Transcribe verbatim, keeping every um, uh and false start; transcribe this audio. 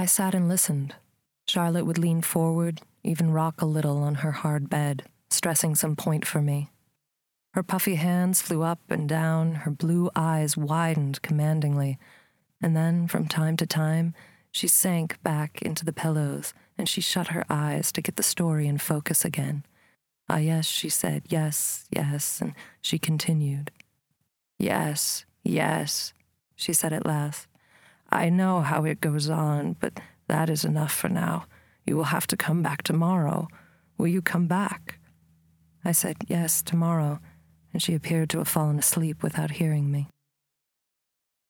I sat and listened. Charlotte would lean forward, even rock a little on her hard bed, stressing some point for me. Her puffy hands flew up and down, her blue eyes widened commandingly, and then, from time to time, she sank back into the pillows, and she shut her eyes to get the story in focus again. Ah, yes, she said, yes, yes, and she continued. Yes, yes, she said at last. I know how it goes on, but that is enough for now. You will have to come back tomorrow. Will you come back? I said, yes, tomorrow, and she appeared to have fallen asleep without hearing me.